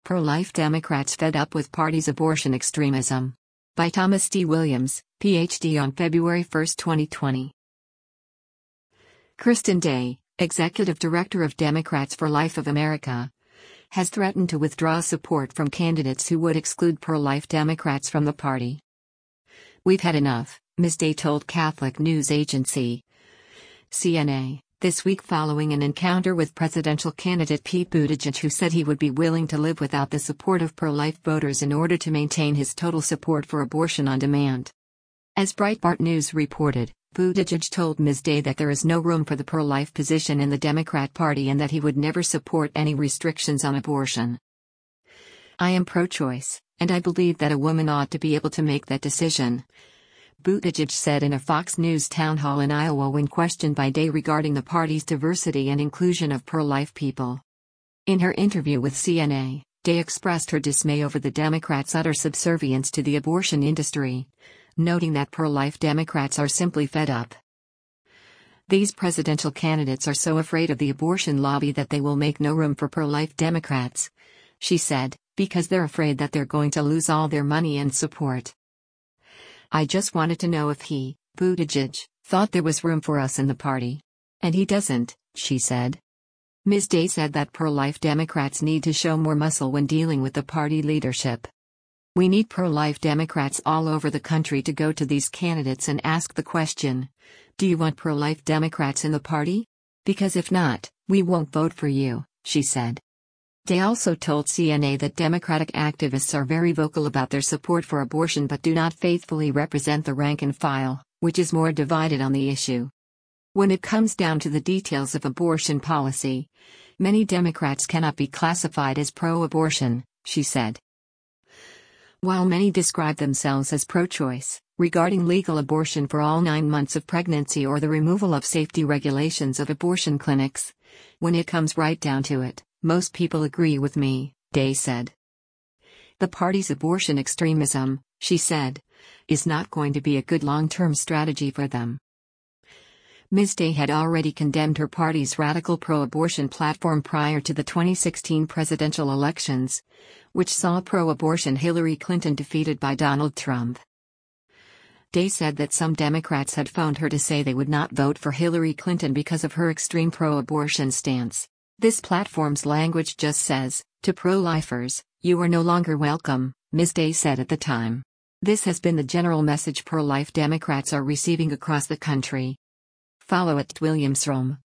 Pro-life Democrats fed up with party's abortion extremism. By Thomas D. Williams, Ph.D. on February 1, 2020. Kristen Day, Executive Director of Democrats for Life of America, has threatened to withdraw support from candidates who would exclude pro-life Democrats from the party. "We've had enough," Ms. Day told Catholic news agency CNA this week following an encounter with presidential candidate Pete Buttigieg, who said he would be willing to live without the support of pro-life voters in order to maintain his total support for abortion on demand. As Breitbart News reported, Buttigieg told Ms. Day that there is no room for the pro-life position in the Democrat Party and that he would never support any restrictions on abortion. "I am pro-choice, and I believe that a woman ought to be able to make that decision," Buttigieg said in a Fox News town hall in Iowa when questioned by Day regarding the party's diversity and inclusion of pro-life people. In her interview with CNA, Day expressed her dismay over the Democrats' utter subservience to the abortion industry, noting that pro-life Democrats are simply fed up. "These presidential candidates are so afraid of the abortion lobby that they will make no room for pro-life Democrats," she said, "because they're afraid that they're going to lose all their money and support. I just wanted to know if he, Buttigieg, thought there was room for us in the party. And he doesn't," she said. Ms. Day said that pro-life Democrats need to show more muscle when dealing with the party leadership. "We need pro-life Democrats all over the country to go to these candidates and ask the question, do you want pro-life Democrats in the party? Because if not, we won't vote for you," she said. Day also told CNA that Democratic activists are very vocal about their support for abortion but do not faithfully represent the rank and file, which is more divided on the issue. "When it comes down to the details of abortion policy, many Democrats cannot be classified as pro-abortion," she said. While many describe themselves as pro-choice, regarding legal abortion for all 9 months of pregnancy or the removal of safety regulations of abortion clinics, when it comes right down to it, most people agree with me, Day said. "The party's abortion extremism," she said, "is not going to be a good long-term strategy for them." Ms. Day had already condemned her party's radical pro-abortion platform prior to the 2016 presidential elections, which saw pro-abortion Hillary Clinton defeated by Donald Trump. Day said that some Democrats had phoned her to say they would not vote for Hillary Clinton because of her extreme pro-abortion stance. "This platform's language just says, to pro-lifers, you are no longer welcome," Ms. Day said at the time. This has been the general message pro-life Democrats are receiving across the country. Follow @WilliamsRome.